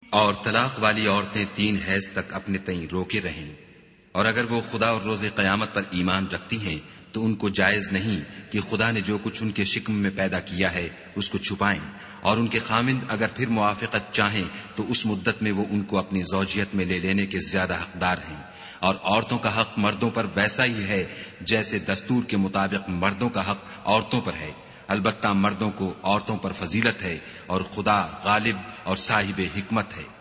और तलाक वाली औरतें 3 हैज तक अपने तई रोके रहें, और अगर वो खुदा और रोज़े क़यामत पर ईमान रखती हैं तो उनको जायज नहीं कि खुदा ने जो कुछ उनके शिक्म में पैदा किया है उसको छुपाएं, और उनके खामिंद अगर फिर मुआफ़क़त चाहें तो उस मुद्दत में वो उनको अपनी ज़ौजियत में ले लेने के ज्यादा हकदार हैं। और औरतों का हक मर्दों पर वैसा ही है जैसे दस्तूर के मुताबिक मर्दों का हक औरतों पर है। अलबत्ता मर्दों को औरतों पर फजीलत है, और खुदा गालिब और साहिब हिकमत है।